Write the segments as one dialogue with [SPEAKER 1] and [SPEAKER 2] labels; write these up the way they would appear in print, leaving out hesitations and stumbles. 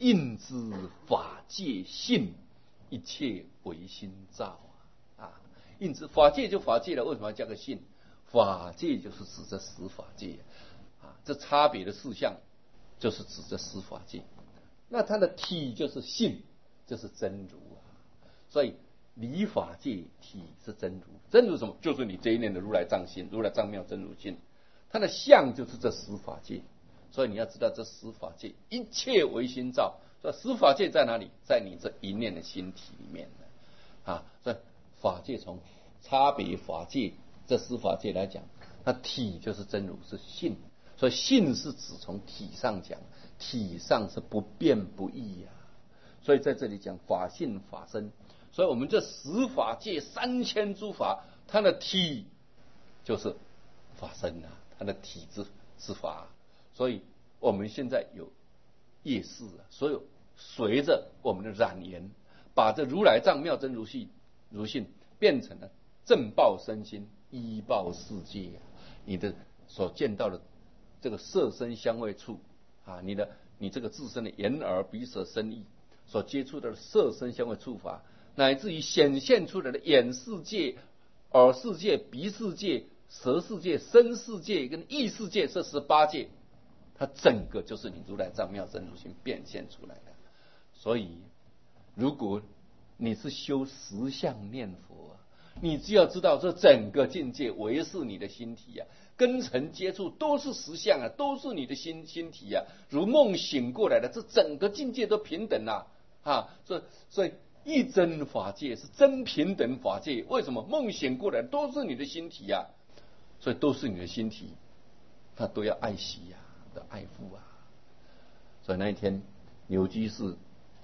[SPEAKER 1] 应知法界性，一切唯心造啊！应知法界就法界了，为什么要加个性？法界就是指这十法界啊，这差别的事项就是指这十法界。那它的体就是性，就是真如啊。所以离法界体是真如，真如什么？就是你这一念的如来藏心，如来藏妙真如性。它的相就是这十法界。所以你要知道，这十法界一切唯心造。这十法界在哪里？在你这一念的心体里面啊。所以法界从差别法界这十法界来讲，它体就是真如，是性。所以性是指从体上讲，体上是不变不异啊。所以在这里讲法性法身。所以我们这十法界3000诸法，它的体就是法身啊，它的体是法。所以我们现在有业识啊，所有随着我们的染缘，把这如来藏妙真如性变成了正报身心，依报世界啊。你的所见到的这个色身香味触啊，你这个自身的眼耳鼻舌身意所接触的色身香味触法，乃至于显现出来的眼世界、耳世界、鼻世界、舌世界、身世界跟意世界，这18界，它整个就是你如来藏妙真如性变现出来的。所以如果你是修实相念佛，你只要知道这整个境界唯是你的心体啊，根尘接触都是实相啊，都是你的心体啊。如梦醒过来的，这整个境界都平等啊。所以一真法界是真平等法界。为什么？梦醒过来都是你的心体啊，所以都是你的心体，他都要爱惜啊，的爱护啊。所以那一天刘居士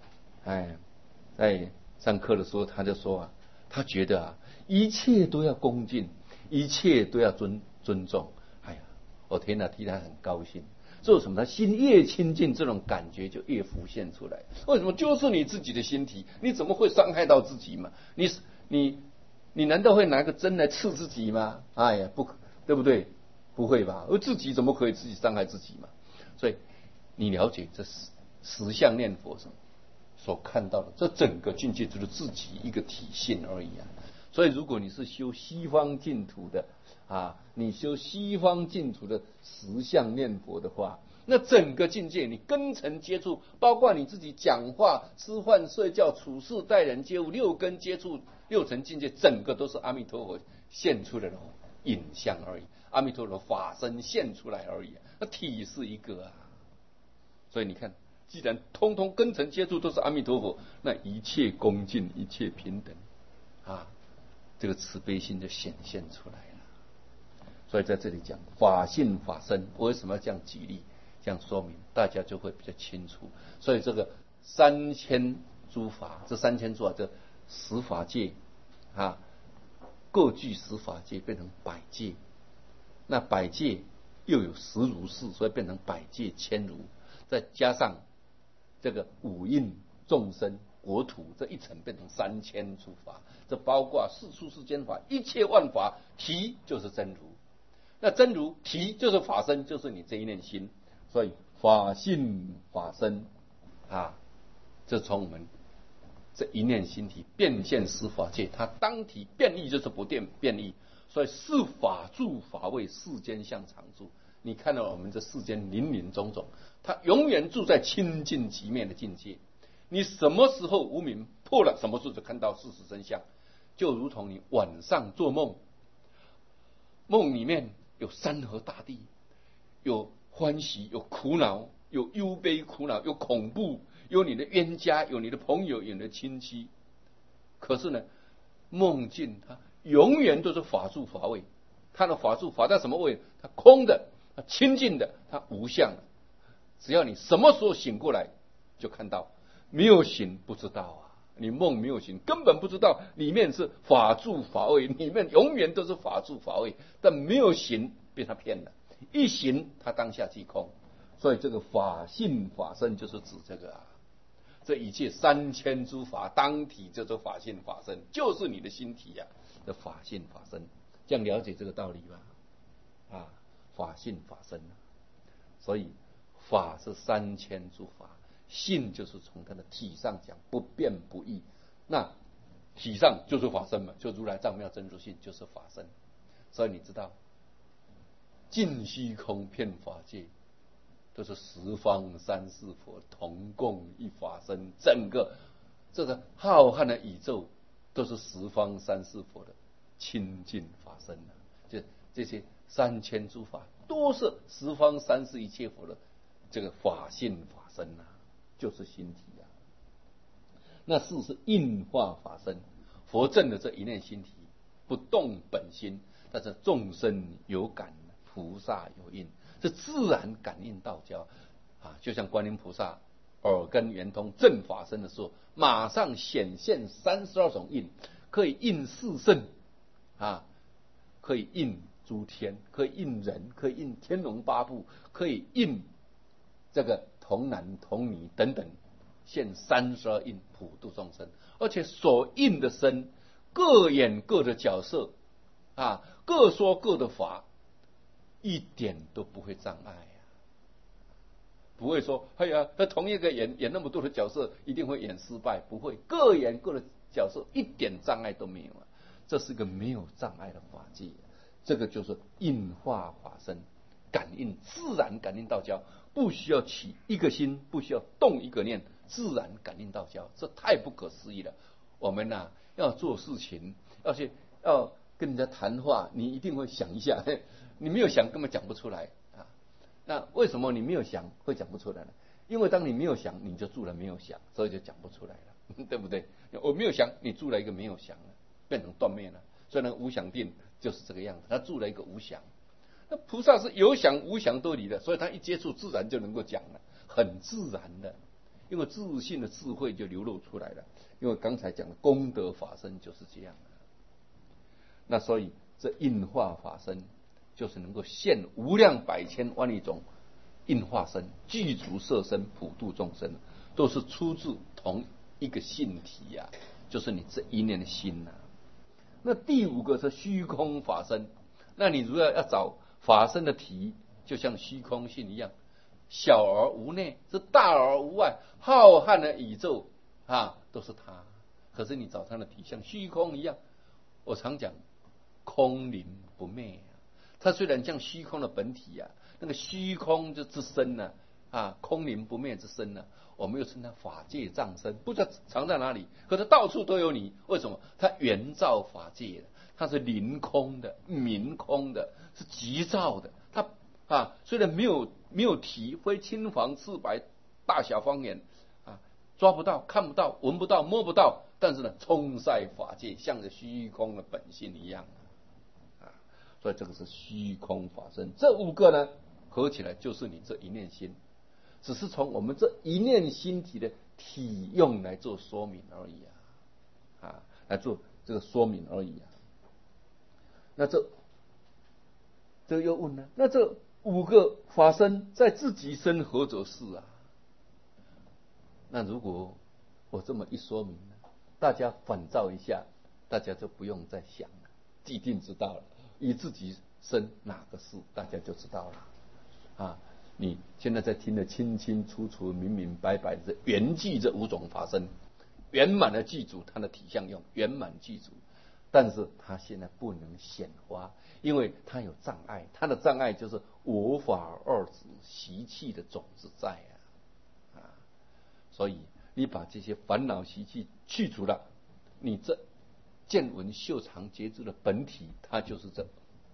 [SPEAKER 1] 在上课的时候，他就说啊，他觉得啊，一切都要恭敬，一切都要尊重。我天哪，替他很高兴。做什么？他心越亲近，这种感觉就越浮现出来。为什么？就是你自己的心体，你怎么会伤害到自己嘛？你难道会拿个针来刺自己吗？不，对不对？不会吧？而自己怎么可以自己伤害自己嘛？所以你了解这实相念佛所看到的这整个境界，就是自己一个体性而已啊。所以如果你是修西方净土的你修西方净土的实相念佛的话，那整个境界你根尘接触，包括你自己讲话、吃饭、睡觉、处事、待人接物，6根接触6层境界，整个都是阿弥陀佛现出来的影像而已，阿弥陀佛法身现出来而已那体是一个啊。所以你看，既然通通根尘接触都是阿弥陀佛，那一切恭敬，一切平等这个慈悲心就显现出来了。所以在这里讲法性法身，我为什么要这样举例，这样说明，大家就会比较清楚。所以这个3000诸法，这3000诸法，这十法界各具十法界，变成百界。那百界又有十如是，所以变成百界千如。再加上这个五蕴众生国土这一层，变成3000诸法。这包括世出世间法，一切万法体就是真如。那真如体就是法身，就是你这一念心。所以法性法身这从我们这一念心体变现十法界，它当体变异就是不变异。所以是法住法位，世间相常住。你看到我们这世间林林总总，它永远住在清净极灭的境界。你什么时候无明破了，什么时候就看到事实真相。就如同你晚上做梦，梦里面有山河大地，有欢喜，有苦恼，有忧悲苦恼，有恐怖，有你的冤家，有你的朋友，有你的亲戚。可是呢，梦境它永远都是法住法位。它的法住法在什么位？它空的，它清净的，它无相的。只要你什么时候醒过来，就看到；没有醒不知道你梦没有醒，根本不知道里面是法住法位，里面永远都是法住法位。但没有醒，被他骗了；一醒，他当下即空。所以这个法性法身就是指这个这一切3000诸法当体叫做法性法身，就是你的心体的法性法身。这样了解这个道理吧？法性法身所以法是3000诸法， 性就是从它的体上讲不变不异，那体上就是法身嘛，就如来藏妙真如性就是法身。所以你知道尽虚空遍法界都是十方三世佛同共一法身，整个这个浩瀚的宇宙都是十方三世佛的清净法身啊！就这些3000诸法都是十方三世一切佛的这个法性法身啊，就是心体啊。那事是应化法身，佛证的这一念心体不动本心，但是众生有感，菩萨有应，是自然感应道交啊。就像观音菩萨耳根圆通正法身的时候，马上显现32种应，可以应四圣啊，可以应诸天，可以应人，可以应天龙八部，可以应这个童男童女等等，现32应普度众生，而且所应的身各演各的角色啊，各说各的法，一点都不会障碍啊！不会说哎呀，他同一个演那么多的角色，一定会演失败，不会，各演各的角色，一点障碍都没有啊！这是个没有障碍的法界，这个就是应化法身，感应自然感应道交，不需要起一个心，不需要动一个念，自然感应道交，这太不可思议了。我们啊，要做事情，要跟人家谈话，你一定会想一下，你没有想根本讲不出来啊。那为什么你没有想会讲不出来呢？因为当你没有想，你就住了没有想，所以就讲不出来了，对不对？我没有想，你住了一个没有想了，变成断灭了。所以呢，无想定就是这个样子，他住了一个无想。那菩萨是有想无想都离的，所以他一接触自然就能够讲了，很自然的，因为自信的智慧就流露出来了。因为刚才讲的功德法身就是这样的。那所以这应化法身就是能够现无量百千万亿种应化身，具足色身，普度众生，都是出自同一个性体啊，就是你这一念的心啊。那第5个是虚空法身，那你如果要找法身的体，就像虚空性一样，小而无内，是大而无外，浩瀚的宇宙啊，都是它。可是你找它的体，像虚空一样，我常讲空灵不灭啊。它虽然像虚空的本体啊，那个虚空之身呢啊，空灵不灭之身呢，我们又称它法界藏身，不知道藏在哪里，可是到处都有你。为什么？它原照法界的，它是凌空的、明空的，是极照的。它啊，虽然没有体，非青黄赤白大小方圆啊，抓不到、看不到、闻不到、摸不到，但是呢，充塞法界，像着虚空的本性一样啊。所以这个是虚空法身。这5个呢，合起来就是你这一念心。只是从我们这一念心体的体用来做说明而已啊，来做这个说明而已啊。那这又问呢？那这5个法身在自己身何者是啊？那如果我这么一说明呢，大家反照一下，大家就不用再想了，既定知道了，以自己身哪个是，大家就知道了啊。你现在在听得清清楚楚、明明白白的圆记这5种法身，圆满的记住它的体相用，圆满记住。但是它现在不能显发，因为它有障碍，它的障碍就是我法二执习气的种子在啊。所以你把这些烦恼习气去除了，你这见闻嗅尝觉知的本体，它就是这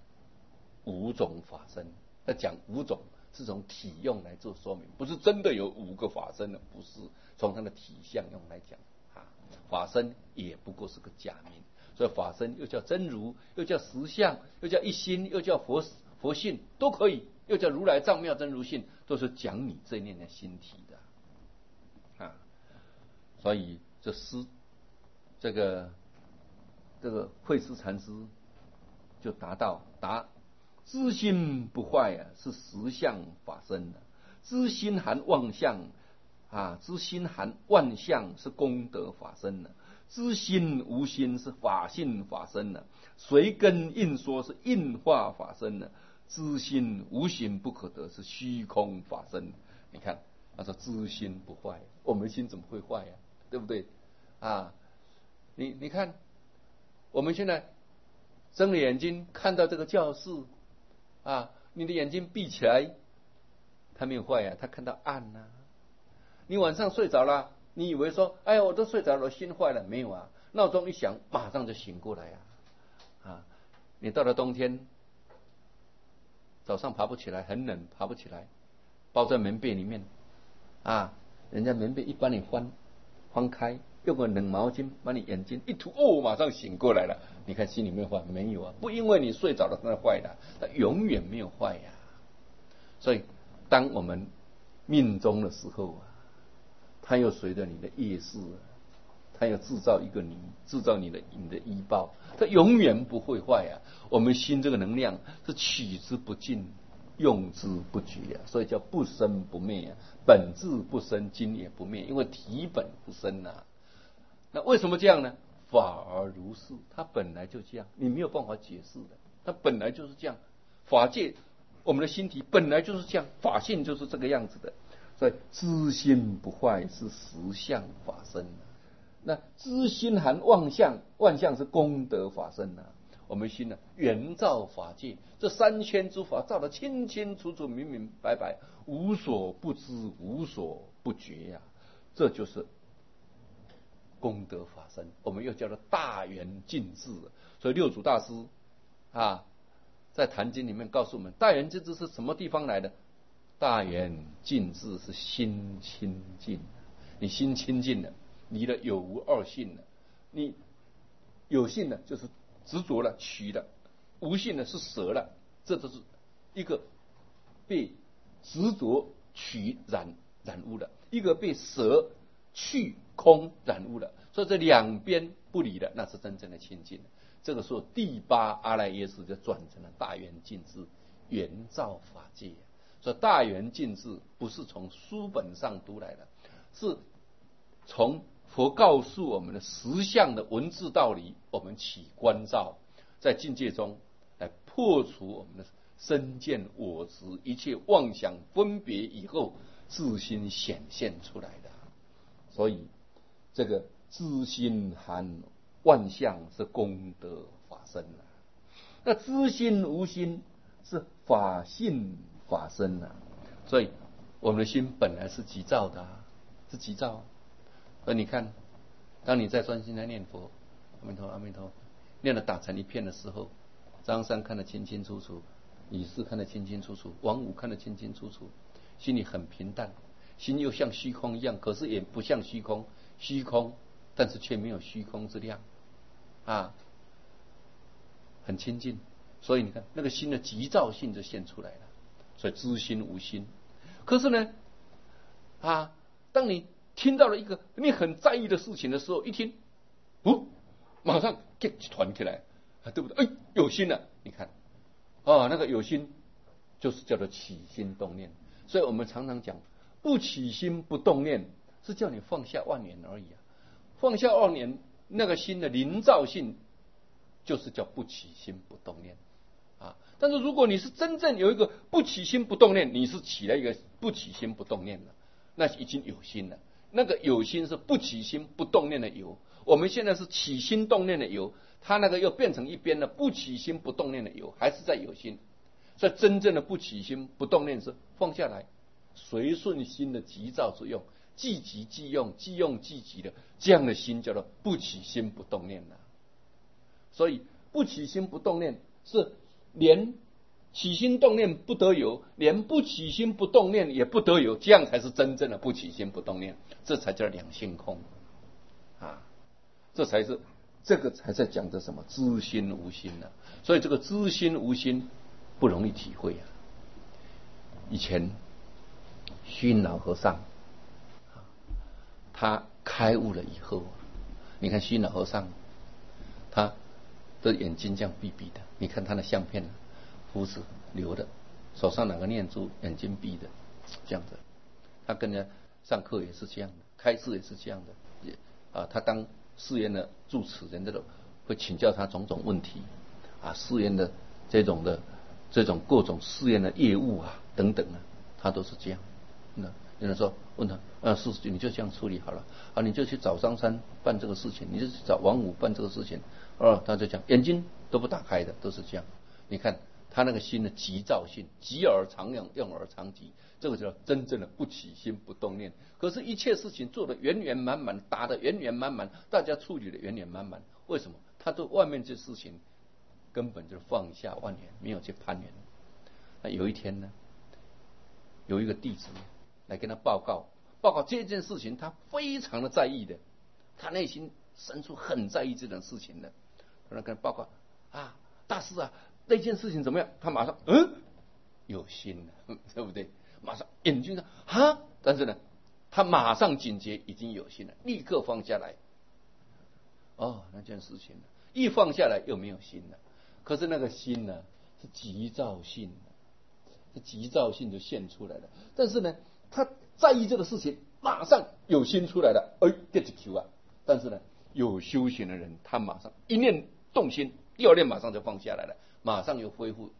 [SPEAKER 1] 5种法身。要讲5种。是从体用来做说明，不是真的有5个法身的，不是从它的体相用来讲啊。法身也不过是个假名，所以法身又叫真如，又叫实相，又叫一心，又叫佛性，都可以，又叫如来藏妙真如性，都是讲你这一念的心体的啊。所以这个慧思禅师就答知心不坏啊，是实相法身的；知心含妄相啊，知心含万象是功德法身的；知心无心是法性法身的；随根应说是应化法身的；知心无形不可得是虚空法身。你看他说知心不坏，我们心怎么会坏呀？对不对？啊，你看，我们现在睁着眼睛看到这个教室啊，你的眼睛闭起来，它没有坏呀，它看到暗呐。你晚上睡着了，你以为说，哎呀，我都睡着了，心坏了没有啊？闹钟一响，马上就醒过来呀。啊，你到了冬天，早上爬不起来，很冷，爬不起来，包在棉被里面，啊，人家棉被一帮你翻开，用个冷毛巾把你眼睛一涂，哦，马上醒过来了。你看心里面坏没有啊？不因为你睡着了它坏了，它永远没有坏呀。所以，当我们命中的时候啊，它又随着你的业事，它要制造你的依报，它永远不会坏啊。我们心这个能量是取之不尽，用之不绝啊，所以叫不生不灭啊，本质不生，今也不灭，因为体本不生啊。那为什么这样呢？法而如是，它本来就这样，你没有办法解释的，它本来就是这样。法界，我们的心体本来就是这样，法性就是这个样子的。所以知心不坏是实相法身。那知心含妄相，妄相是功德法身啊。我们心呢，圆照法界，这三千诸法照得清清楚楚、明明白白，无所不知，无所不觉呀。这就是功德法身，我们又叫做大圆净智。所以六祖大师啊，在《坛经》里面告诉我们，大圆净智是什么地方来的？大圆净智是心清净，你心清净了，离了有无二性了。你有性呢，就是执着了、取了；无性呢，是舍了。这都是一个被执着取染污了，一个被舍去空染污了。所以这两边不离的，那是真正的清净。这个时候第八阿赖耶识就转成了大圆净智，圆照法界。所以大圆净智不是从书本上读来的，是从佛告诉我们的实相的文字道理，我们起观照，在境界中来破除我们的身见我执一切妄想分别以后，自心显现出来的。所以这个知心含万象是功德法身啊，那知心无心是法性法身啊。所以我们的心本来是急躁的啊，是急躁啊。而你看，当你在专心来念佛，阿弥陀阿弥陀，念得打成一片的时候，张三看得清清楚楚，李四看得清清楚楚，王五看得清清楚楚，心里很平淡，心又像虚空一样，可是也不像虚空，虚空但是却没有虚空之量啊，很清净。所以你看那个心的急躁性就现出来了。所以知心无心。可是呢啊，当你听到了一个你很在意的事情的时候，一听马上就团起来，对不对？有心了。你看那个有心就是叫做起心动念。所以我们常常讲，不起心不动念是叫你放下妄念而已啊。放下妄念，那个心的灵躁性就是叫不起心不动念啊。但是如果你是真正有一个不起心不动念，你是起了一个不起心不动念了，那已经有心了。那个有心是不起心不动念的有，我们现在是起心动念的有，它那个又变成一边的不起心不动念的有，还是在有心。所以真正的不起心不动念是放下来，随顺心的急躁之用，即急即用，即用即急的，这样的心叫做不起心不动念了。所以不起心不动念是连起心动念不得有，连不起心不动念也不得有，这样才是真正的不起心不动念，这才叫两性空啊！这个才在讲的什么知心无心啊。所以这个知心无心不容易体会啊。以前虚云老和尚他开悟了以后，你看虚云老和尚他的眼睛这样闭闭的，你看他的相片，胡子留的，手上两个念珠，眼睛闭的，这样子。他跟人家上课也是这样的，开示也是这样的。他当寺院的住持人，都会请教他种种问题啊，寺院的这种各种寺院的业务啊等等啊，他都是这样。那有人说问他，事情你就这样处理好了啊，你就去找张三办这个事情，你就去找王五办这个事情，他就讲眼睛都不打开的，都是这样。你看他那个心的急躁性，急而常用，用而常急，这个叫真正的不起心不动念。可是，一切事情做得圆圆满满，打得圆圆满满，大家处理的圆圆满满。为什么？他对外面这事情根本就放下万缘，没有去攀缘。那有一天呢，有一个弟子来跟他报告这件事情，他非常的在意的，他内心深处很在意这件事情的。他跟他报告啊，大师啊，那件事情怎么样？他马上有心了，对不对？马上眼睛上但是呢，他马上警觉，已经有心了，立刻放下来。那件事情呢，一放下来又没有心了。可是那个心呢，是急躁性的，是急躁性就现出来了。但是呢，他在意这个事情，马上有心出来了，get Q 啊！但是呢，有修行的人，他马上一念动心，第二念马上就放下来了，马上又恢复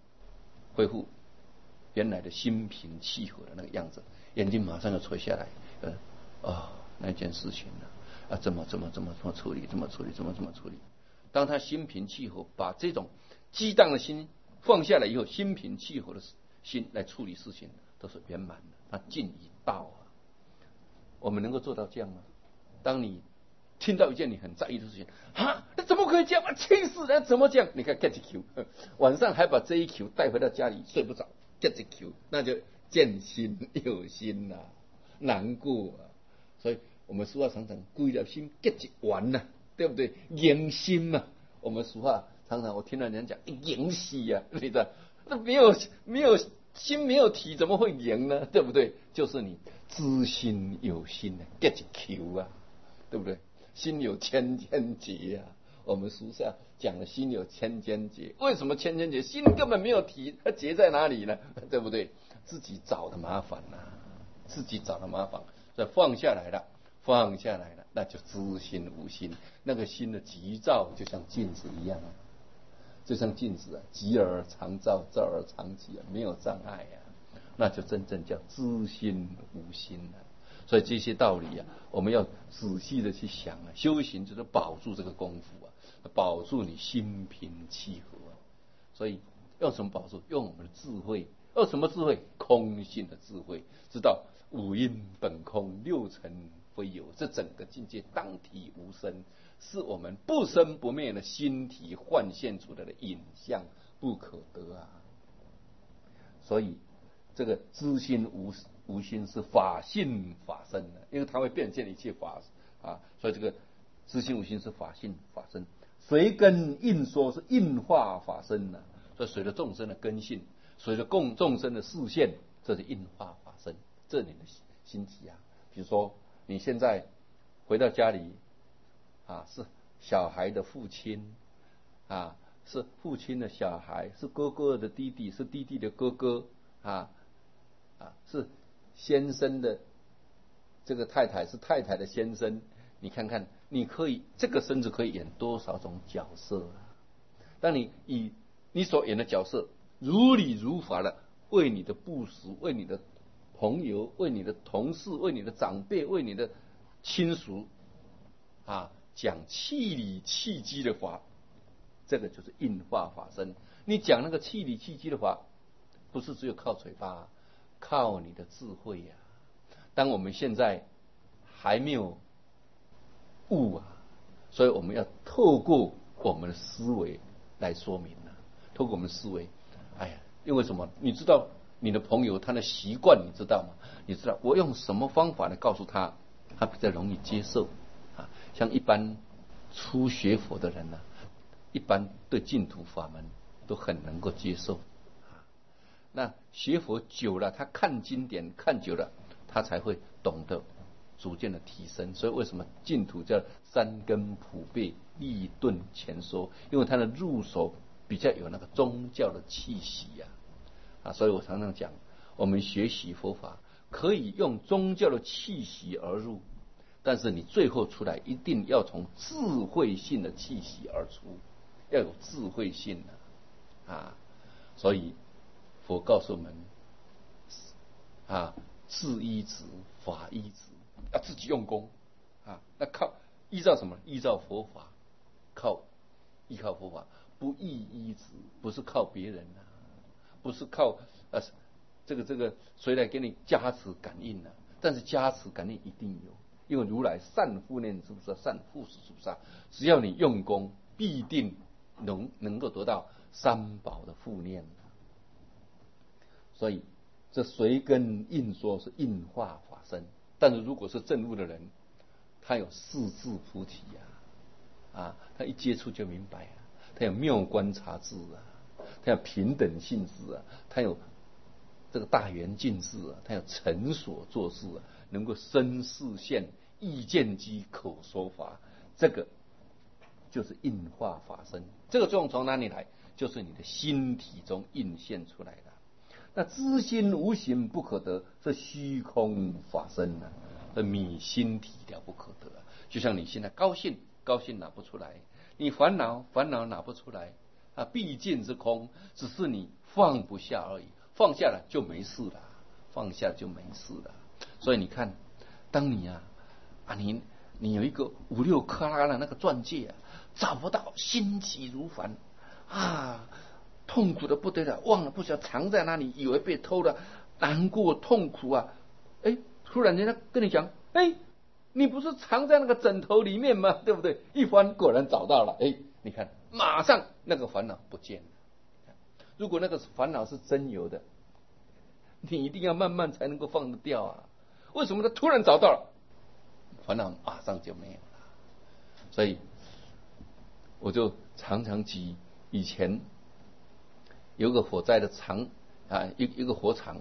[SPEAKER 1] 原来的心平气和的那个样子，眼睛马上又垂下来，那件事情呢，怎么处理，怎么处理。当他心平气和，把这种激荡的心放下来以后，心平气和的心来处理事情，都是圆满的，他尽已到啊。我们能够做到这样吗？当你听到一件你很在意的事情，那怎么可以这样？气死人！怎么这样？你看 get Q， 晚上还把这一 Q 带回到家里睡不着 ，get Q， 那就见心有心呐，难过啊。所以我们俗话常常归了心 get 完了，对不对？赢心嘛。我们俗话常常我听到人家讲赢死呀，你知道？那没有心没有体，怎么会赢呢？对不对？就是你知心有心的 get Q 啊，对不对？心有千千结啊，我们俗下讲的心有千千结，为什么千千结？心根本没有提，它结在哪里呢？对不对？自己找的麻烦呐，自己找的麻烦。所以放下来了，那就知心无心。那个心的急躁，就像镜子一样，就像镜子急而常照，照而常急没有障碍那就真正叫知心无心所以这些道理我们要仔细的去想修行就是保住这个功夫保住你心平气和所以用什么保住？用我们的智慧。用什么智慧？空性的智慧，知道五阴本空，六尘非有，这整个境界当体无生，是我们不生不灭的心体幻现出来的影像，不可得啊。所以这个知心无心是法性法身的，因为它会变现一切法所以这个知心无心是法性法身。随根应说是应化法身所以随着众生的根性，随着众生的视线，这是应化法身。这你的心体比如说你现在回到家里是小孩的父亲是父亲的小孩，是哥哥的弟弟，是弟弟的哥哥是先生的这个太太，是太太的先生。你看看，你可以这个身子可以演多少种角色当你以你所演的角色如理如法的为你的部属，为你的朋友，为你的同事，为你的长辈，为你的亲属讲气理气机的法，这个就是应化法身。你讲那个气理气机的法，不是只有靠嘴巴，靠你的智慧当我们现在还没有悟所以我们要透过我们的思维来说明透过我们的思维。因为什么？你知道你的朋友他的习惯，你知道吗？你知道我用什么方法来告诉他，他比较容易接受像一般初学佛的人一般对净土法门都很能够接受那学佛久了，他看经典看久了，他才会懂得逐渐的提升。所以为什么净土叫三根普被，立顿前说？因为他的入手比较有那个宗教的气息所以我常常讲，我们学习佛法可以用宗教的气息而入，但是你最后出来一定要从智慧性的气息而出，要有智慧性所以佛告诉我们智依止，法依止，要自己用功啊。那依照什么？依照佛法，依靠佛法，不依依止，不是靠别人啊，不是靠这个谁来给你加持感应啊？但是加持感应一定有，因为如来善护念诸菩萨，善护持诸菩萨，只要你用功，必定能够得到三宝的护念。所以这随根应说是应化法身，但是如果是证悟的人，他有四智菩提他一接触就明白他有妙观察智他有平等性智他有这个大圆镜智他有成所作事能够身视现意见机口说法，这个就是应化法身。这个作用从哪里来？就是你的心体中映现出来的。那知心无形不可得，是虚空法身这迷心体了不可得就像你现在高兴拿不出来，你烦恼拿不出来毕竟是空，只是你放不下而已，放下了就没事了，所以你看，当你你有一个5、6克拉的那个钻戒找不到，心急如烦痛苦的不得了，忘了不晓得藏在哪里，以为被偷了，难过痛苦突然间他跟你讲，你不是藏在那个枕头里面吗？对不对？一翻果然找到了，你看马上那个烦恼不见了。如果那个烦恼是真有的，你一定要慢慢才能够放得掉为什么他突然找到了，烦恼马上就没有了？所以我就常常举以前有个火灾的场一个火场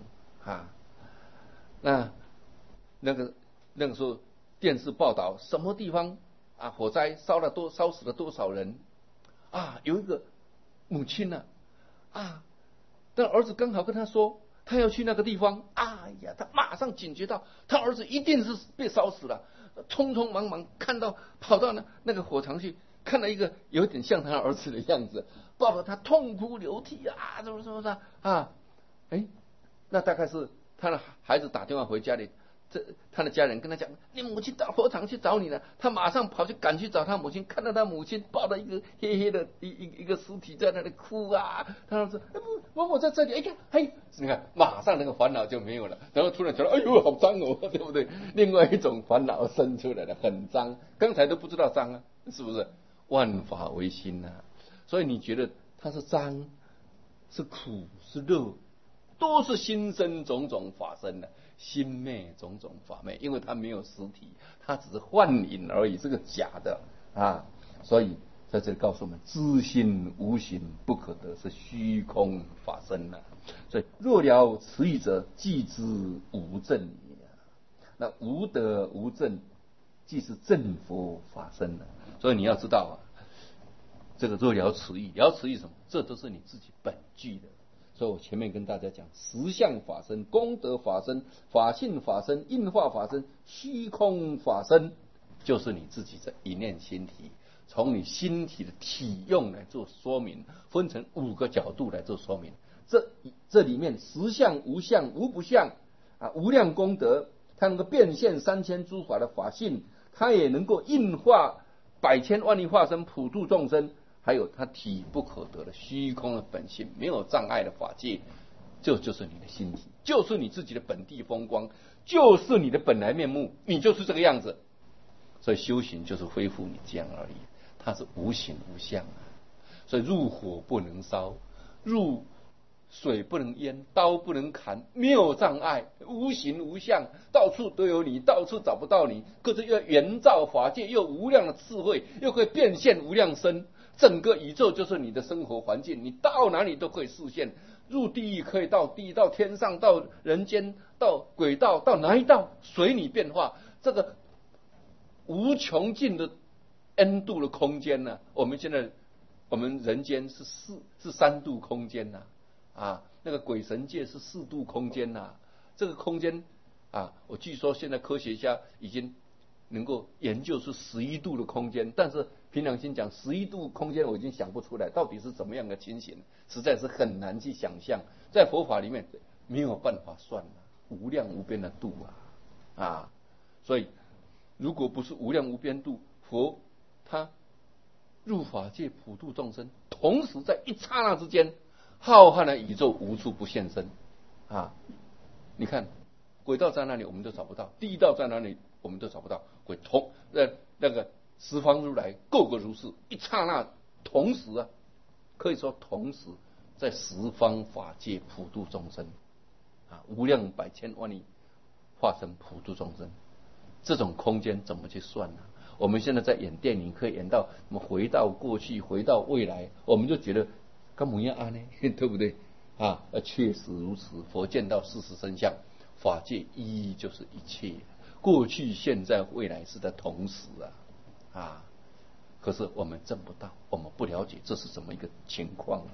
[SPEAKER 1] 那个时候电视报道什么地方火灾烧死了多少人有一个母亲但儿子刚好跟他说他要去那个地方，他马上警觉到他儿子一定是被烧死了，匆匆忙忙跑到那个火场去，看到一个有点像他儿子的样子，抱着他痛哭流涕怎么那大概是他的孩子打电话回家里，他的家人跟他讲，你母亲到火场去找你了。他马上赶去找他母亲，看到他母亲抱着一个黑黑的一个尸体在那里哭他说我在这里，你看马上那个烦恼就没有了，然后突然觉得哎呦好脏对不对？另外一种烦恼生出来了，很脏，刚才都不知道脏是不是？万法唯心所以你觉得它是脏是苦是乐，都是心生种种法生心灭种种法灭，因为它没有实体，它只是幻影而已，是个假的所以在这里告诉我们，知心无形不可得，是虚空法身所以若了此义者，即知无正也。那无德无正，即是正佛法身所以你要知道这个若了此义，了此义什么？这都是你自己本具的。所以我前面跟大家讲，实相法身、功德法身、法性法身、应化法身、虚空法身，就是你自己的一念心体。从你心体的体用来做说明，分成5个角度来做说明。这里面实相、无相、无不相无量功德，它能够变现3000诸法的法性，它也能够应化百千万亿化身普度众生。还有它体不可得的虚空的本性，没有障碍的法界，就是你的心体，就是你自己的本地风光，就是你的本来面目，你就是这个样子。所以修行就是恢复你这样而已，它是无形无相所以入火不能烧，入水不能淹，刀不能砍，没有障碍，无形无相，到处都有你，到处找不到你。可是又圆照法界，又无量的智慧，又可以变现无量身。整个宇宙就是你的生活环境，你到哪里都可以视现。入地狱可以到地狱，到天上，到人间，到轨道，到哪一道随你变化。这个无穷尽的 N 度的空间我们人间是3度空间那个鬼神界是4度空间这个空间我据说现在科学家已经能够研究出11度的空间，但是凭良心讲，11度空间我已经想不出来到底是怎么样的情形，实在是很难去想象，在佛法里面没有办法算无量无边的度啊！所以如果不是无量无边度，佛他入法界普度众生，同时在一刹那之间，浩瀚的宇宙无处不现身啊！你看轨道在哪里我们都找不到，地道在哪里我们都找不到，那个十方如来个个如是，一刹那同时可以说同时在十方法界普度众生无量百千万亿化身普度众生，这种空间怎么去算呢？我们现在在演电影，可以演到我们回到过去，回到未来，我们就觉得干嘛要呢？对不对确实如此。佛见到事实真相，法界一就是一切，过去、现在、未来是在同时可是我们证不到，我们不了解这是怎么一个情况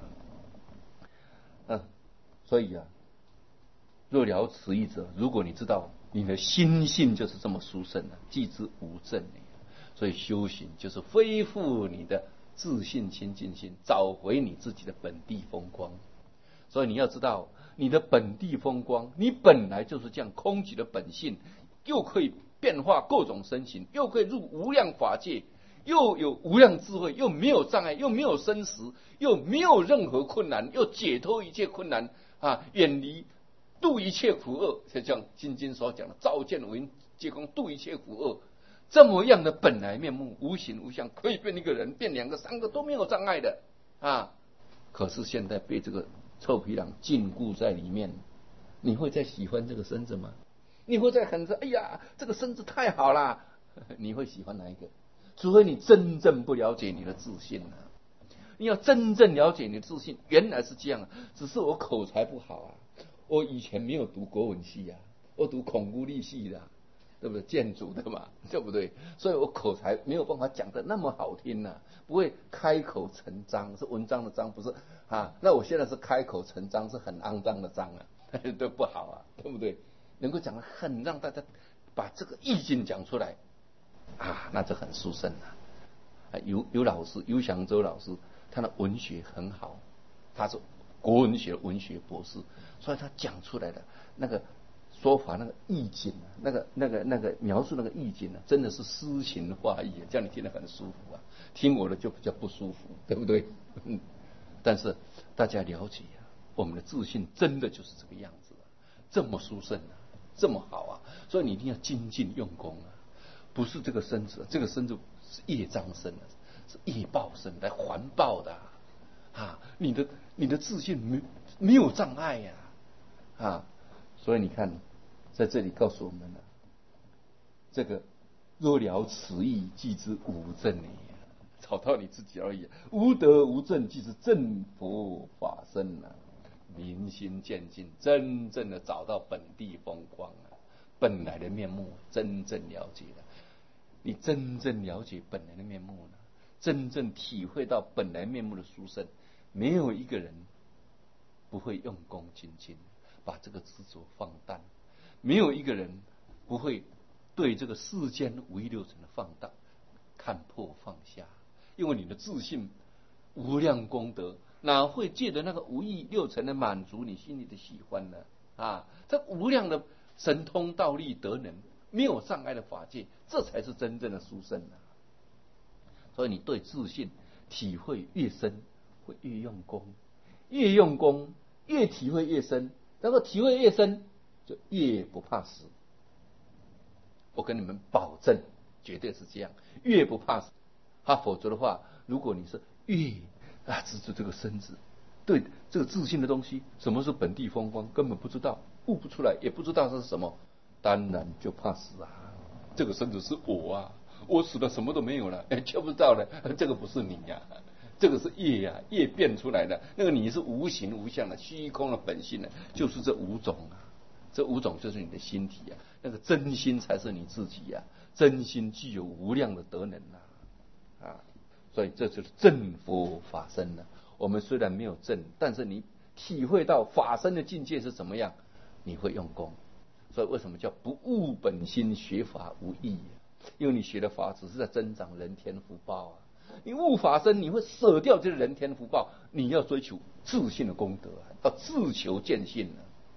[SPEAKER 1] 所以若了此义者，如果你知道你的心性就是这么殊胜即知无证所以修行就是恢复你的自信清净心，找回你自己的本地风光。所以你要知道你的本地风光，你本来就是这样空寂的本性，又可以变化各种身形，又可以入无量法界，又有无量智慧，又没有障碍，又没有生死，又没有任何困难，又解脱一切困难远离度一切苦厄，就像经经所讲的照见为皆空，度一切苦厄，这么样的本来面目，无形无相，可以变一个人，变两个三个都没有障碍的可是现在被这个臭皮囊禁锢在里面，你会再喜欢这个身子吗？你会再很说哎呀这个身子太好了？你会喜欢哪一个？除非你真正不了解你的自信你要真正了解你的自信，原来是这样只是我口才不好我以前没有读国文系我读孔古力系的对不对？建筑的嘛，对不对？所以我口才没有办法讲得那么好听不会开口成章，是文章的章，不是那我现在是开口成章，是很肮脏的章都不好对不对？能够讲得很让大家把这个意境讲出来那就很殊胜有老师尤祥洲老师，他的文学很好，他是国文学文学博士，所以他讲出来的那个说法，那个意境那个描述那个意境真的是诗情画意叫你听得很舒服听我的就比较不舒服，对不对？但是大家了解我们的自信真的就是这个样子这么殊胜这么好所以你一定要精进用功不是这个身子，这个身子是业障生是业报生来还报的你的自信没有障碍所以你看在这里告诉我们这个若了此义，即知无证找到你自己而已，无德无证，即是正佛法身明心见性，真正的找到本地风光本来的面目，真正了解了。你真正了解本来的面目真正体会到本来面目的殊胜，没有一个人不会用功精进，把这个执着放淡，没有一个人不会对这个世间五欲六尘的放大看破放下，因为你的自信无量功德，哪会借着那个五欲六尘的满足你心里的喜欢呢这无量的神通道力德能，没有障碍的法界，这才是真正的殊胜所以你对自信体会越深，会越用功，越用功越体会越深，然后体会越深就越不怕死。我跟你们保证绝对是这样，越不怕死否则的话，如果你是越执着这个身子，对这个自信的东西，什么是本地风光根本不知道，悟不出来，也不知道是什么，当然就怕死这个身子是我我死了什么都没有了就不知道了，这个不是你这个是业业变出来的，那个你是无形无相的虚空的本性就是这五种这五种就是你的心体那个真心才是你自己真心具有无量的德能所以这就是正佛法身我们虽然没有证，但是你体会到法身的境界是怎么样，你会用功。所以为什么叫不悟本心，学法无益因为你学的法只是在增长人天福报你悟法身，你会舍掉这个人天福报，你要追求自信的功德要自求见性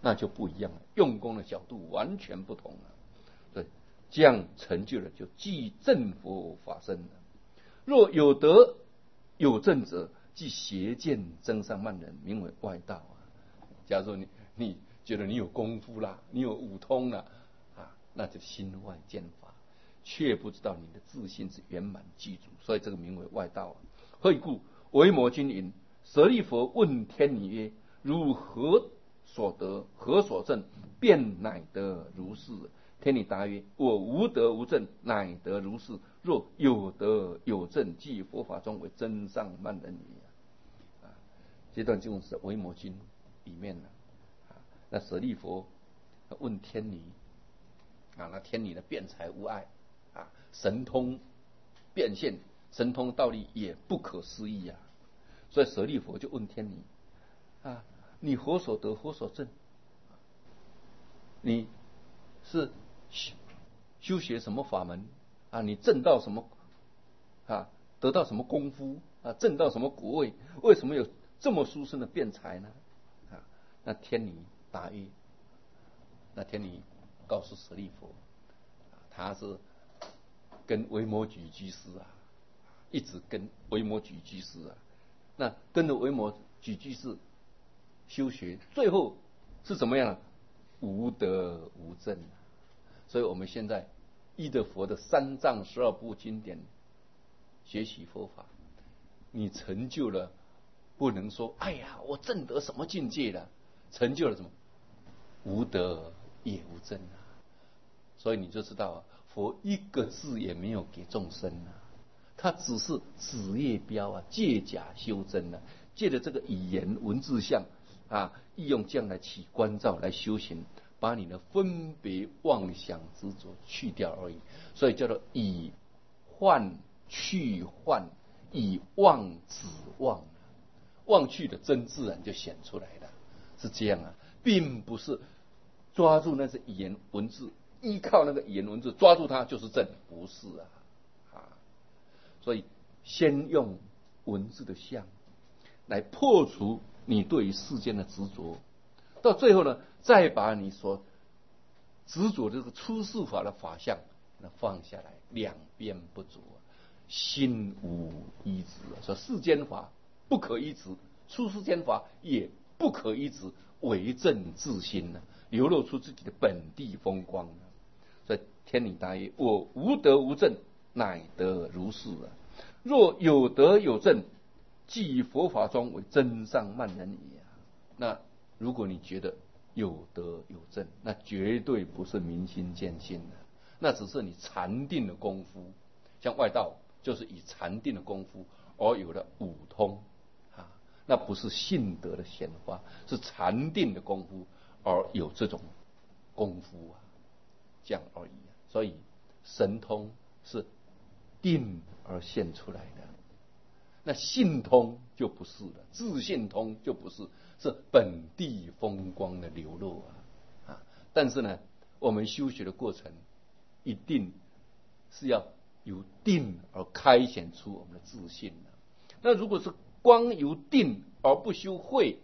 [SPEAKER 1] 那就不一样了，用功的角度完全不同了。对，这样成就了就即正佛法身了。若有德有正者，即邪见增上慢人，名为外道啊。假如说你觉得你有功夫啦，你有五通啦，那就心外见法，却不知道你的自信是圆满具足，所以这个名为外道啊。何以故？维摩经云：舍利弗问天女曰：汝何所得？何所证？便乃得如是。天女答曰：我无德无证，乃得如是。若有德有证，即佛法中为真上慢人也。这段经文是维摩经里面的。那舍利弗问天女，那天女的辩才无碍，神通变现，神通道力也不可思议啊。所以舍利弗就问天女你何所得？何所证？你是修学什么法门你证到什么得到什么功夫证到什么果位？为什么有这么殊胜的辩才呢？那天女答曰，那天女告诉舍利弗，他是跟维摩诘居士一直跟维摩诘居士那跟着维摩诘居士修学，最后是怎么样？无德无证。所以我们现在依着佛的三藏12部经典学习佛法，你成就了，不能说哎呀我证得什么境界了，成就了什么？无德也无证所以你就知道佛一个字也没有给众生他只是指业标借假修真借着这个语言文字相利用这样来起观照来修行，把你的分别妄想执着去掉而已。所以叫做以幻去幻，以妄止妄，妄去的真自然就显出来了，是这样并不是抓住那些语言文字，依靠那个语言文字抓住它就是正，不是所以先用文字的相来破除你对于世间的执着，到最后呢，再把你所执着的这个出世法的法相放下来，两边不着，心无一执说世间法不可一执，出世间法也不可一执，为正自心流露出自己的本地风光所以天女答曰：我无德无证，乃得如是若有德有证，即佛法中为真上慢人也那如果你觉得有德有证，那绝对不是明心见性那只是你禅定的功夫。像外道就是以禅定的功夫而有了五通那不是性德的显发，是禅定的功夫而有这种功夫这样而已所以神通是定而现出来的，那性通就不是了，自性通就不是，是本地风光的流露但是呢，我们修学的过程一定是要由定而开显出我们的自信那如果是光由定而不修慧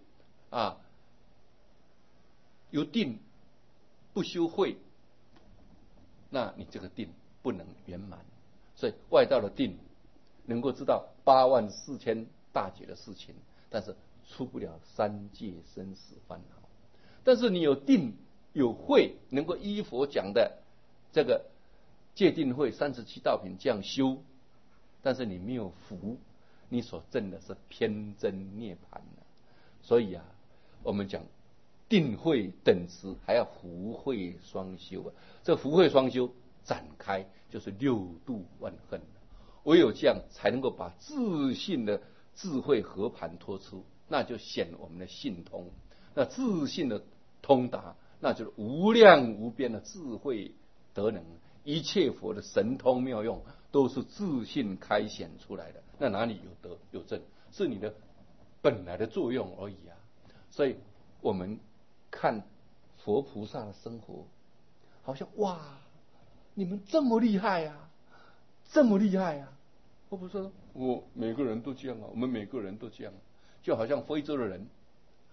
[SPEAKER 1] 由定不修慧，那你这个定不能圆满。所以外道的定能够知道84000大劫的事情，但是出不了三界生死烦恼。但是你有定有慧，能够依佛讲的这个戒定慧37道品这样修，但是你没有福，你所证的是偏真涅槃所以我们讲定慧等持，还要福慧双修这福慧双修展开就是6度万恨唯有这样才能够把自信的智慧和盘托出，那就显我们的信通。那自信的通达，那就是无量无边的智慧德能，一切佛的神通妙用都是自信开显出来的。那哪里有德有正？是你的本来的作用而已所以我们看佛菩萨的生活，好像哇，你们这么厉害这么厉害我不是说我每个人都这样我们每个人都这样就好像非洲的人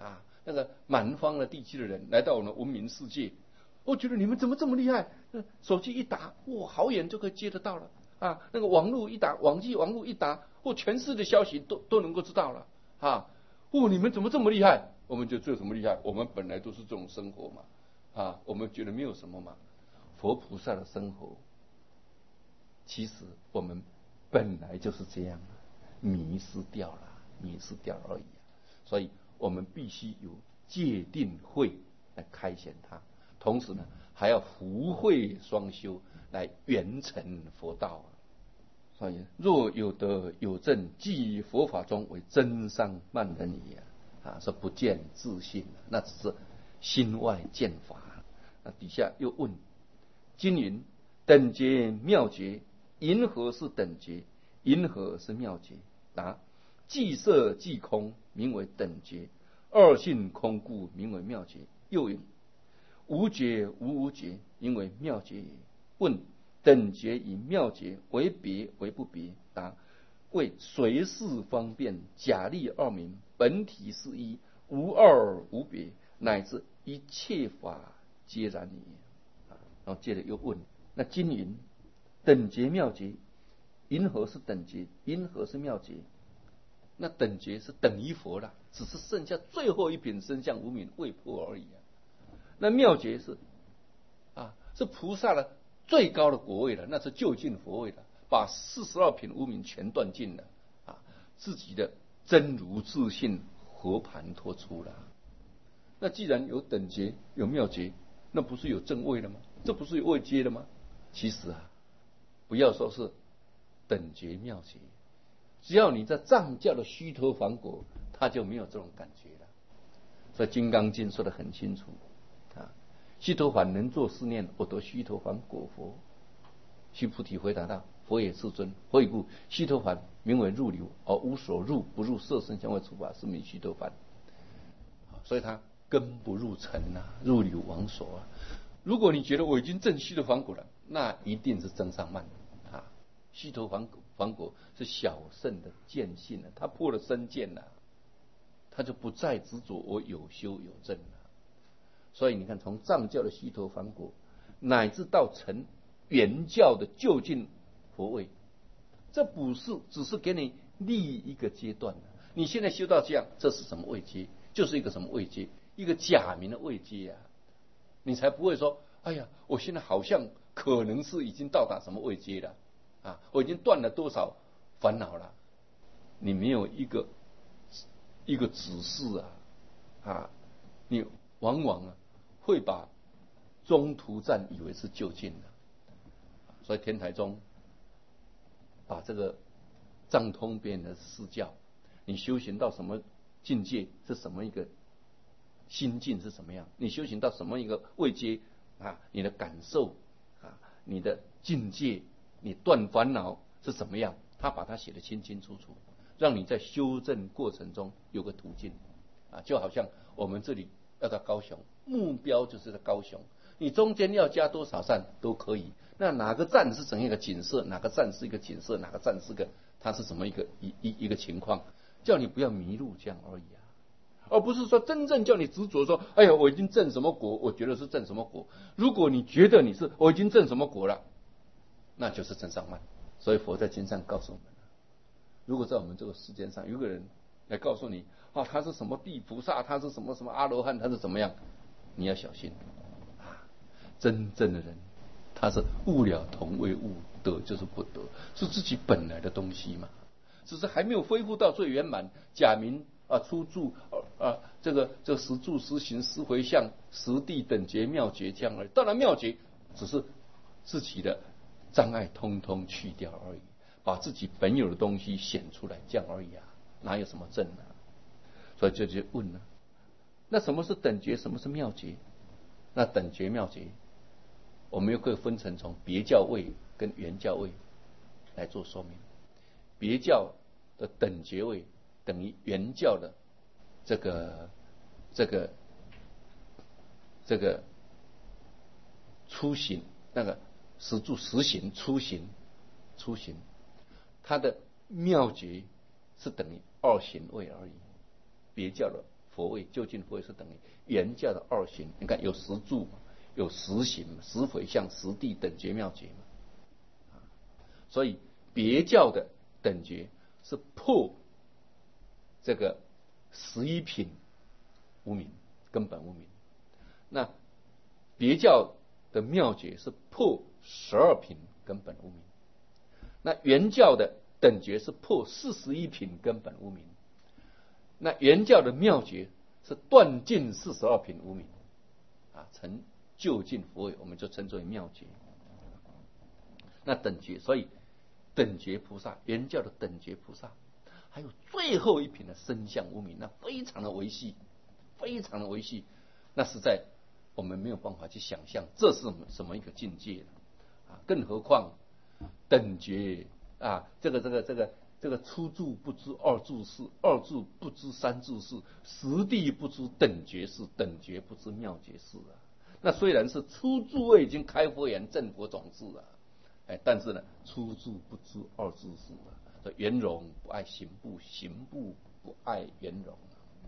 [SPEAKER 1] 那个满方的地区的人来到我们的文明世界，我觉得你们怎么这么厉害？手机一打，哇，好远就可以接得到了啊！那个网络一打，网络一打，全市的消息都能够知道了啊！你们怎么这么厉害？我们就这有什么厉害？我们本来都是这种生活嘛啊！我们觉得没有什么嘛。佛菩萨的生活，其实我们本来就是这样，迷失掉了而已啊！所以我们必须有戒定慧来开显它，同时呢，还要福慧双修来圆成佛道啊！所以若有德有正，即佛法中为真上慢人也啊！说不见自信，那只是心外见法。那底下又问：经云等觉妙觉，云何是等觉？云何是妙觉？答：即色即空，名为等觉；二性空故，名为妙觉。又云：无觉无觉，名为妙觉也。问：等觉与妙觉为别为不别？答：为随事方便，假立二名，本体是一，无二无别，乃至一切法皆然也。然后接着又问：那经云等觉妙觉，云何是等觉？云何是妙觉？那等觉是等于佛了，只是剩下最后一品身相无明未破而已啊。那妙觉是菩萨的最高的果位了，那是究竟佛位了，把42品无明全断尽了啊，自己的真如自信和盘托出了。那既然有等觉有妙觉，那不是有正位了吗？这不是有位阶的吗？其实不要说是等觉妙觉，只要你在藏教的须陀洹果，他就没有这种感觉了。所以《金刚经》说得很清楚啊，须陀洹能作是念：我得须陀洹果佛。须菩提回答道：佛也，世尊。何以故？须陀洹名为入流，而无所入，不入色声香味触法，是名须陀洹。所以他根不入尘入流往所如果你觉得我已经证须陀洹果了，那一定是真上慢须陀洹果是小圣的见性他破了身见他就不再执着我有修有证所以你看，从藏教的须陀洹果，乃至到成原教的究竟佛位，这不是只是给你立一个阶段你现在修到这样，这是什么位阶？就是一个什么位阶？一个假名的位阶你才不会说：哎呀，我现在好像可能是已经到达什么位阶了我已经断了多少烦恼了。你没有一个指示你往往会把中途站以为是就近的。所以天台宗把这个藏通边的释教，你修行到什么境界是什么一个心境是什么样，你修行到什么一个位阶你的感受你的境界，你断烦恼是怎么样，他把它写得清清楚楚，让你在修正过程中有个途径就好像我们这里要到高雄，目标就是在高雄，你中间要加多少站都可以。那哪个站是怎样一个景色，哪个站是一个景色，哪个站是它是什么一个情况，叫你不要迷路这样而已而不是说真正叫你执着说：哎呀，我已经证什么果，我觉得是证什么果。如果你觉得你是我已经证什么果了，那就是真上慢。所以佛在经上告诉我们，如果在我们这个世间上有个人来告诉你他是什么地菩萨，他是什么什么阿罗汉，他是怎么样，你要小心真正的人他是悟了同为悟，得就是不得，是自己本来的东西嘛，只是还没有恢复到最圆满。假名初住这个实住实行实回向实地等觉妙觉这样而已。当然妙觉只是自己的障碍通通去掉而已，把自己本有的东西显出来这样而已哪有什么证所以就问那什么是等觉，什么是妙觉？那等觉妙觉我们又可以分成从别教位跟原教位来做说明。别教的等觉位等于原教的这个初行，那个实住实行初行，它的妙觉是等于二行位而已。别教的佛位，究竟佛位是等于原教的二行。你看有十住嘛，有十行嘛，十回向、十地、等觉、妙觉嘛。所以别教的等觉是破这个11品无明，根本无明。那别教的妙觉是破12品根本无明。那原教的等觉是破41品根本无明。那原教的妙觉是断尽42品无明，成究竟佛位，我们就称之为妙觉。那等觉，所以等觉菩萨，原教的等觉菩萨，还有最后一品的身相无明，那非常的维系，非常的维系，那实在我们没有办法去想象这是什么一个境界更何况等觉这个初住不知二住事，二住不知三住事，实地不知等觉事，等觉不知妙觉事那虽然是初住位已经开佛眼证佛种子但是呢，初住不知二住事所以圆融不爱行部，行部不爱圆融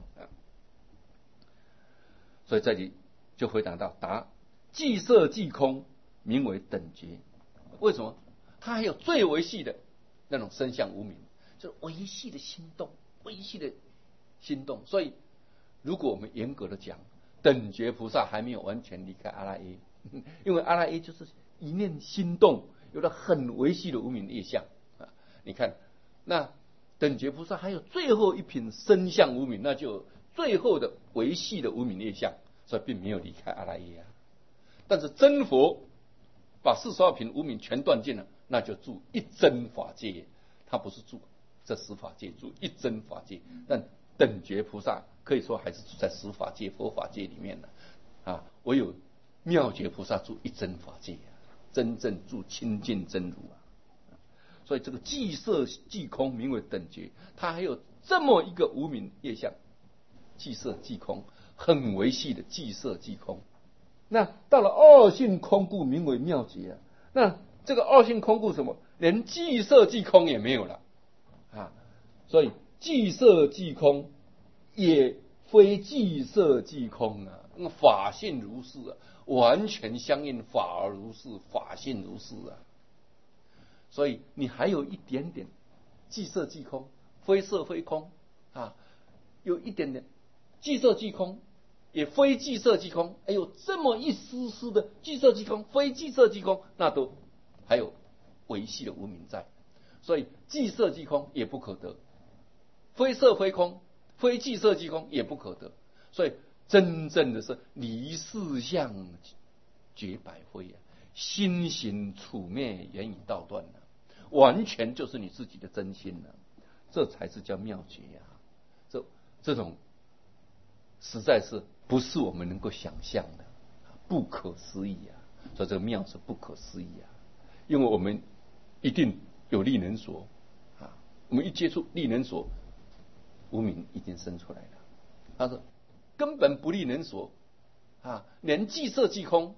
[SPEAKER 1] 所以这里就回答到即色即空，名为等觉。为什么？它还有最维系的那种身相无明，就是维系的心动，维系的心动。所以，如果我们严格的讲，等觉菩萨还没有完全离开阿赖耶，因为阿赖耶就是一念心动，有了很维系的无明业相你看，那等觉菩萨还有最后一品身相无明，那就最后的维系的无明业相，所以并没有离开阿赖耶但是真佛把42品无明全断尽了，那就住一真法界，他不是住这十法界，住一真法界。但等觉菩萨可以说还是住在十法界、佛法界里面的唯有妙觉菩萨住一真法界真正住清净真如所以这个即色即空，名为等觉。它还有这么一个无明业相，即色即空，很维系的即色即空。那到了二性空故，名为妙觉那这个二性空故什么？连即色即空也没有了所以即色即空也非即色即空法性如是完全相应，法而如是，法性如是所以你还有一点点即色即空，非色非空有一点点即色即空，也非即色即空，有这么一丝丝的即色即空，非即色即空，那都还有维系的无明在。所以即色即空也不可得，非色非空，非即色即空也不可得。所以真正的是离事相绝百非心行处灭，言语道断完全就是你自己的真心这才是叫妙觉这种实在是不是我们能够想象的，不可思议所以这个妙是不可思议因为我们一定有力能所我们一接触力能所，无明已经生出来了。他说根本不力能所连即色即空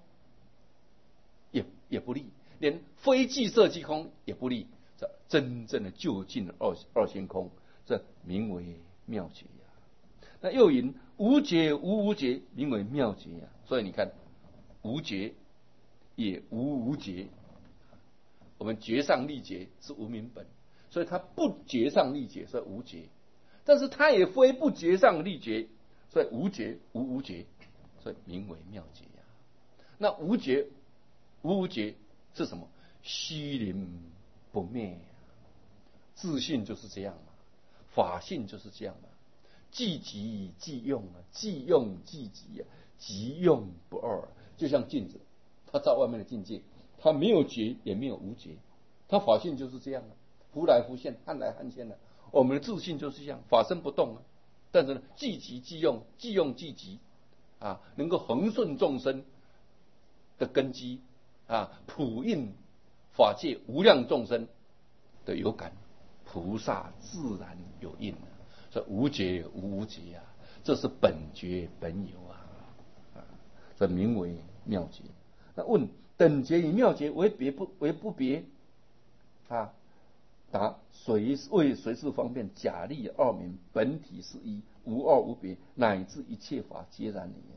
[SPEAKER 1] 也不利，连非即色即空也不利。这真正的究竟的二性空，这名为妙觉那又云无觉无无觉，名为妙觉所以你看，无觉也无觉。我们觉上立觉是无明本，所以它不觉上立觉，所以无觉。但是它也非不觉上立觉，所以无觉无无觉，所以名为妙觉那无觉无无觉是什么？虚灵不灭自信就是这样法性就是这样即即即用即用即即即用不二。就像镜子，它照外面的境界，它没有觉也没有无觉，它法性就是这样浮来浮现，汉来汉现我们的自信就是这样，法身不动但是呢，即即即用，即用即即能够恒顺众生的根基普应法界无量众生的有感，菩萨自然有应所以无觉无无觉这是本觉本有这名为妙觉。那问等觉与妙觉为不别答谁为谁是方便？假立二名，本体是一， 无二无别，乃至一切法皆然也。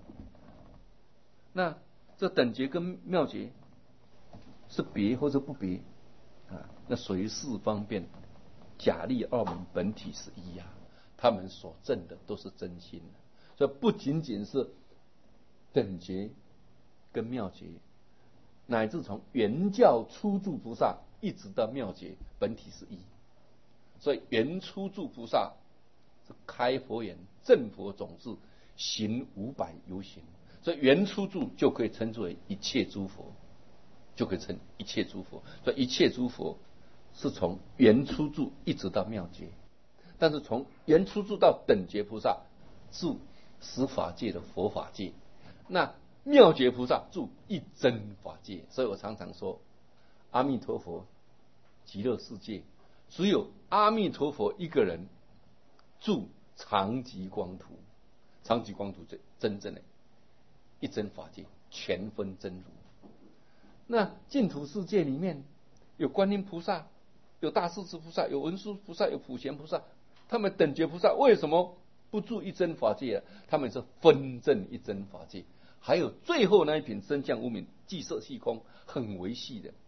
[SPEAKER 1] 那这等觉跟妙觉是别或者不别啊？那随事方便，假立二门本体是一呀，他们所证的都是真心的，所以不仅仅是等觉跟妙觉，乃至从原教初住菩萨一直到妙觉，本体是一。所以原初住菩萨是开佛眼，证佛种子，行500由行。所以原初住就可以称之为一切诸佛，就可以称一切诸佛。所以一切诸佛是从原初住一直到妙觉，但是从原初住到等觉菩萨住十法界的佛法界，那妙觉菩萨住一真法界。所以我常常说，阿弥陀佛极乐世界只有阿弥陀佛一个人住常寂光土，常寂光土最真正的一真法界，全分真如。那净土世界里面有观音菩萨，有大势至菩萨，有文殊菩萨，有普贤菩萨，他们等觉菩萨为什么不住一真法界？他们是分证一真法界。还有最后那一品真相无名，寂色虚空，很微细的，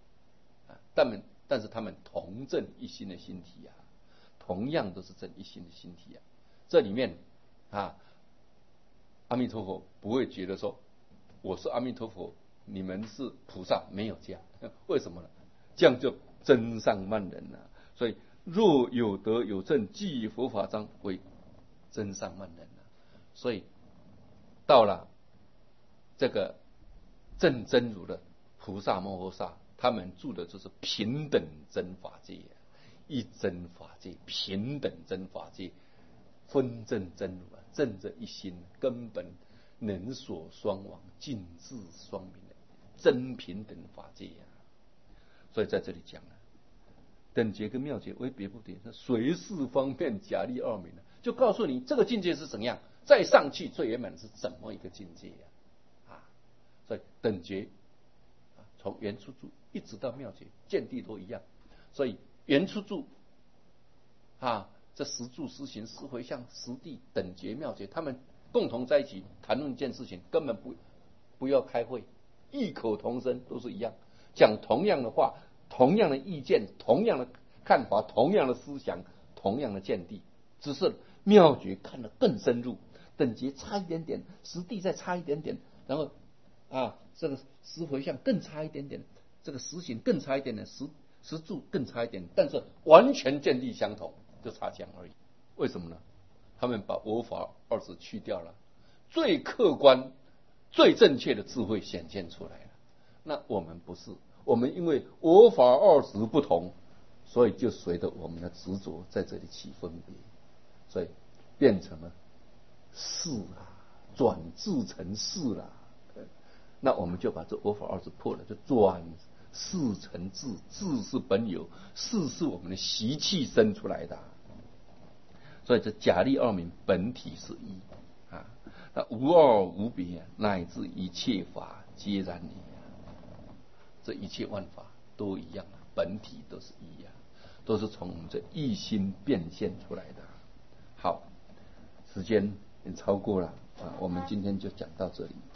[SPEAKER 1] 但是他们同证一心的心体啊，同样都是证一心的心体啊。这里面啊，阿弥陀佛不会觉得说我是阿弥陀佛，你们是菩萨，没有这样。为什么呢？这样就真上慢人了。所以若有德有证，即佛法章为真上慢人了。所以到了这个正真如的菩萨摩诃萨，他们住的就是平等真法界，一真法界，平等真法界，分证真如啊，证着一心，根本能所双往，尽智双明的真平等法界啊。所以在这里讲了，等觉跟妙觉为别不别，随事方便，假立二名，就告诉你这个境界是怎样，再上去最圆满是怎么一个境界啊？所以等觉从原初住一直到妙觉，见地都一样。所以原初住这十住、十行、十回向、十地、等觉、妙觉，他们共同在一起谈论一件事情，根本不要开会，异口同声，都是一样，讲同样的话，同样的意见，同样的看法，同样的思想，同样的见地，只是妙觉看得更深入，等觉差一点点，十地再差一点点，然后这个十回向更差一点点，这个十行更差一点点，十住更差一点，但是完全见地相同，就差这样而已。为什么呢？他们把我法二执去掉了，最客观、最正确的智慧显现出来了。那我们不是，我们因为我法二执不同，所以就随着我们的执着在这里起分别，所以变成了事转智成事了。那我们就把这我法二执破了，就转事成智，智是本有，事是我们的习气生出来的。所以这假立二名本体是一那无二无别，乃至一切法皆然也。这一切万法都一样，本体都是一样，都是从我们这一心变现出来的。好，时间也超过了我们今天就讲到这里。